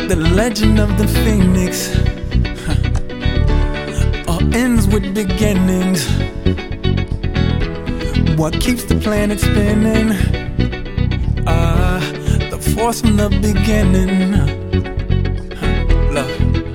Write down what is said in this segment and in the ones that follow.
The legend of the phoenix all ends with beginnings. What keeps the planet spinning? The force from the beginning. Love.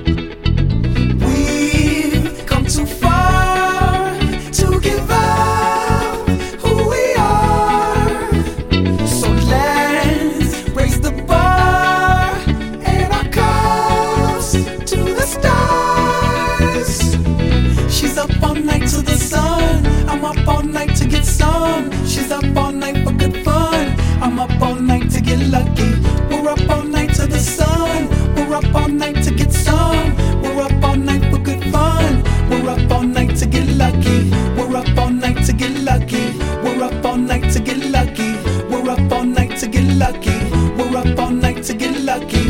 We've come too far to give up who we are. So let's raise the bar and our cups to the stars. She's up all night to the sun. I'm up all night to get some. She's up all night for good fun. I'm up all night to get lucky. We're up all night to the sun. We're up all night to get some. We're up all night for good fun. We're up all night to get lucky. We're up all night to get lucky. We're up all night to get lucky. We're up all night to get lucky. We're up all night to get lucky.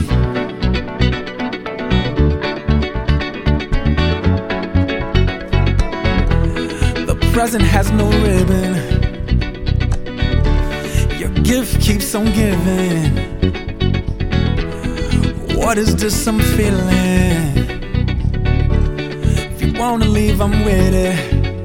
The present has no ribbon. Your gift keeps on giving. What is this I'm feeling? If you wanna leave, I'm with it.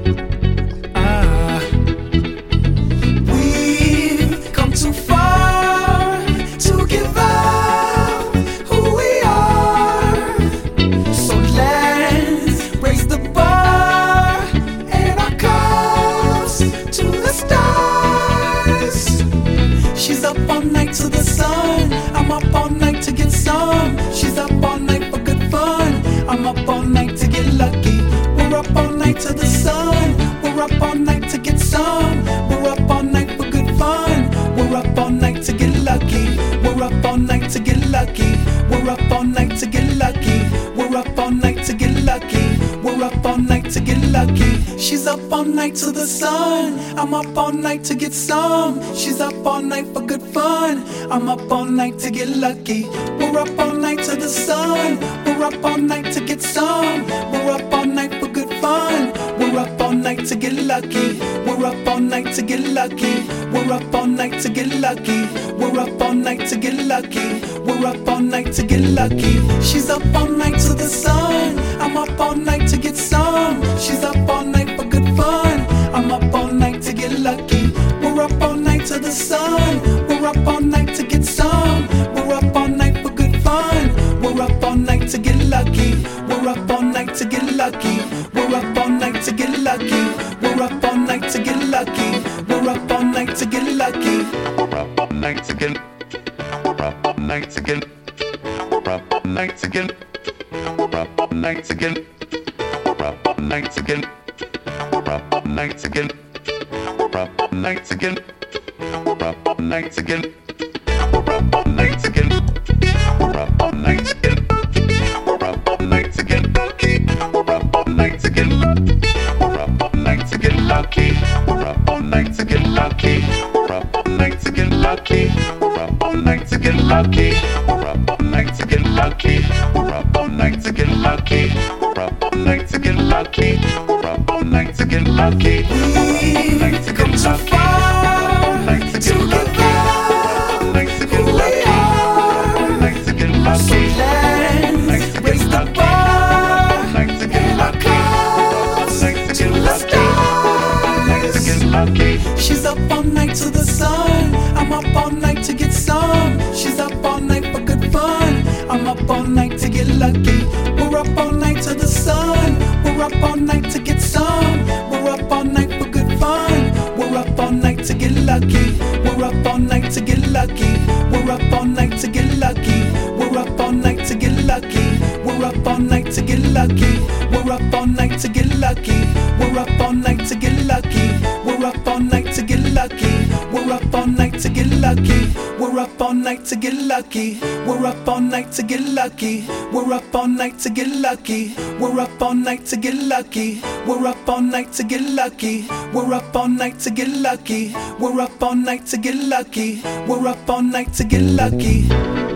We've come too far to give up who we are. So let's raise the bar and our cups to the stars. She's up all night to the sun. I'm up all night to get some. She's up all night for good fun. I'm up all night to get lucky. We're up all night to the sun. We're up all night to get some. We're up all night for good fun. We're up all night to get lucky. We're up all night to get lucky. We're up all night to get lucky. We're up all night to get lucky. We're up all night to get lucky. She's up all night to the sun. I'm up all night to get some. She's up all night for good fun. I'm up all night to get lucky. We're up all night to the sun. We're up all night to get some. We're up all night for good fun. We're up all night to get lucky. We're up all night to get lucky. We're up all night to get lucky. We're up all night to get lucky. We're up all night to get lucky. She's up all night to the sun. I'm up all night to get some. She's up all night for good fun. I'm up all night to get lucky. We're up all night to the sun. We're up all night to get some. We're up all night for good fun. We're up all night to get lucky. We're up all night to get lucky. We're up all night to get lucky. We're up all night to get lucky. We're up all night to get lucky. We're up all night again. We're up all night again. We're up all night again. We're up all night again. We're up all night again. We're up all night again. We're up all night again. We're up all night again. We're up all night again. We're up all night again. We're up all night again. We're up all night again. We're up all night to get lucky. We're up all night to get lucky. We're up all night to get lucky. We're up all night to get lucky. We're up all night to get lucky. We're up all night to get lucky. We're up all night to get lucky. We're up all night to get lucky. We've come too far to give up who we are. So let's raise the bar and our cups to the stars. She's up all night to the sun. I'm up all night to get some. She's up all night for good fun. I'm up all night to get lucky. We're up all night to the sun. We're up all night to get some. We're up all night for good fun. We're up all night to get lucky. We're up all night to get lucky. We're up all night to get lucky. We're up all night to get lucky. We're up all night to get lucky. We're up all night to get lucky. We're up all night to get lucky. We're up all night to get lucky. We're up all night to get lucky. We're up all night to get lucky. We're up all night to get lucky. We're up all night to get lucky. We're up all night to get lucky. We're up all night to get lucky. We're up all night to get lucky. We're up all night to get lucky. We're up all night to get lucky.